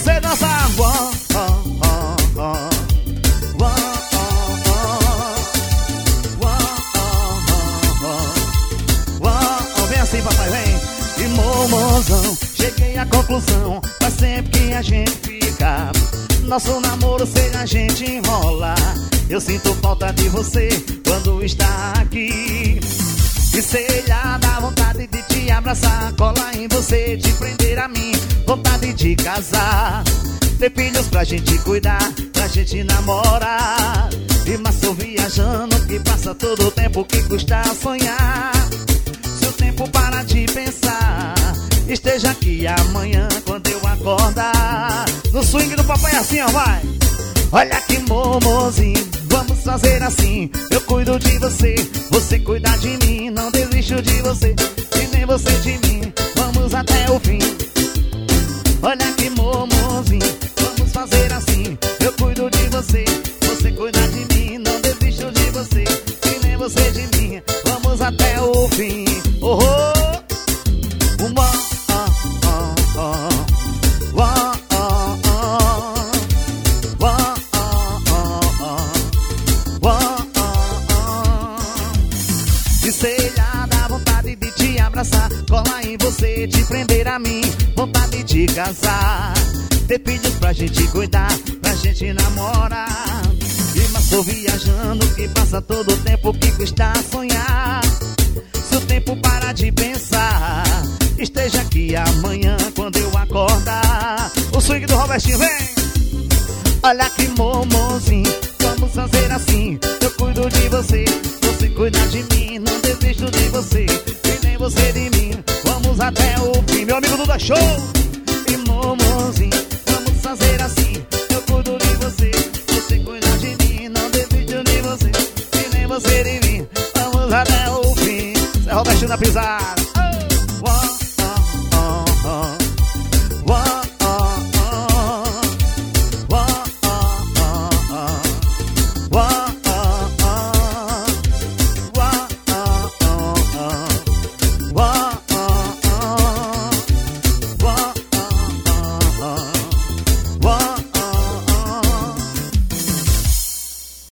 você dança. Vem assim, papai, vem. E momozão, cheguei à conclusão, faz sempre que a gente fica, nosso namoro seja a gente enrola. Eu sinto falta de você quando está aqui. E sei lá, dá vontade de te abraçar, colar em você, te prender a mim, vontade de casar, ter filhos pra gente cuidar, pra gente namorar. E mas tô viajando, que passa todo o tempo que custa sonhar. Se o tempo para de pensar, esteja aqui amanhã quando eu acordar. No swing do papai assim, ó, vai. Olha que momozinho, vamos fazer assim. Eu cuido de você, você cuida de mim. Não desisto de você, e nem você de mim. Vamos até o fim. Olha que momozinho, vamos fazer assim. Eu cuido de você, você cuida de mim. Não desisto de você, e nem você de mim. Vamos até o fim. Oh, oh. E sei lá, dá vontade de te abraçar, colar em você, te prender a mim, vontade de casar, ter filhos pra gente cuidar, pra gente namorar. E mas tô viajando, que passa todo o tempo que custa sonhar. Se o tempo para de pensar, esteja aqui amanhã quando eu acordar. O swing do Robertinho, vem! Olha que momozinho, vamos fazer assim. Eu cuido de você, você cuida de mim. Não desisto de você, e nem você de mim. Vamos até o fim, meu amigo Duda Show. E momozinho, vamos fazer assim. Eu cuido de você, você cuida de mim. Não desisto de você, e nem você de mim. Vamos até o fim. Zé Robertinho na pisada.